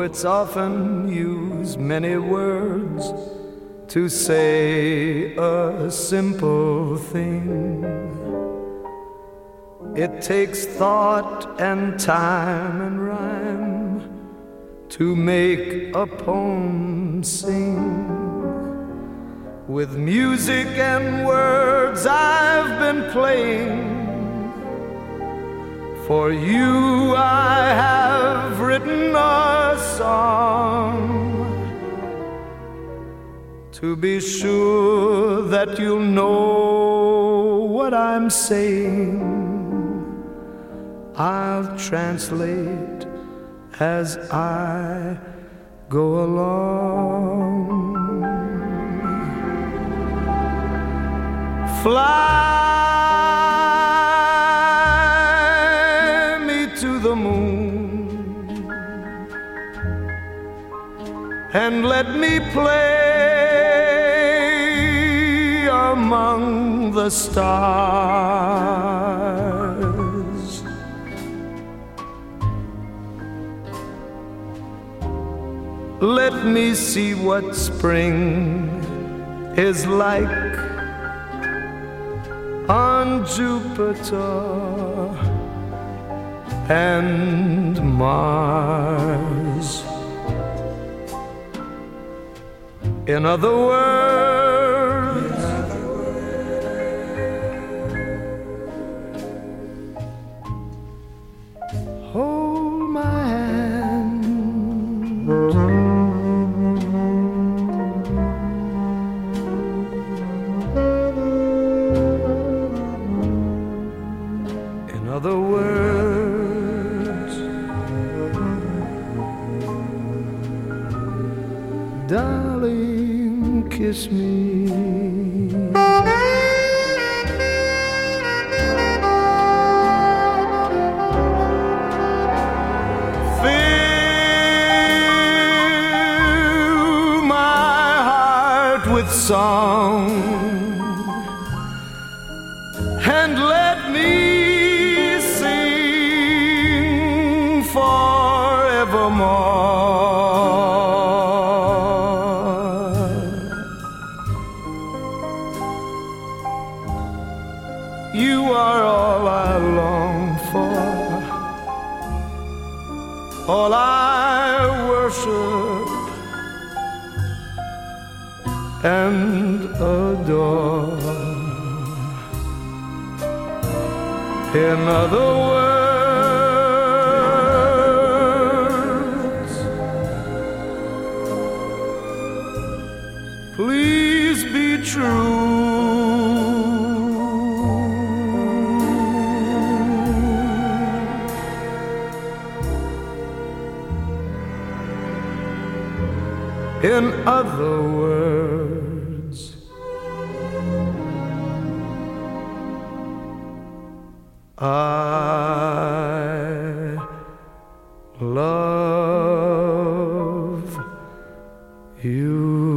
Poets often use many words to say a simple thing. It takes thought and time and rhyme to make a poem sing. With music and words I've been playing. For you I have written a song, to be sure that you'll know what I'm saying. I'll translate as I go along. Fly me to the moon and let me play among the stars. Let me see what spring is like on Jupiter and Mars. In other words, hold my hand. In other words, darling, kiss me. Fill my heart with song and let me sing forevermore. You are all I long for, all I worship and adore. In other words, please be true. In other words, I love you.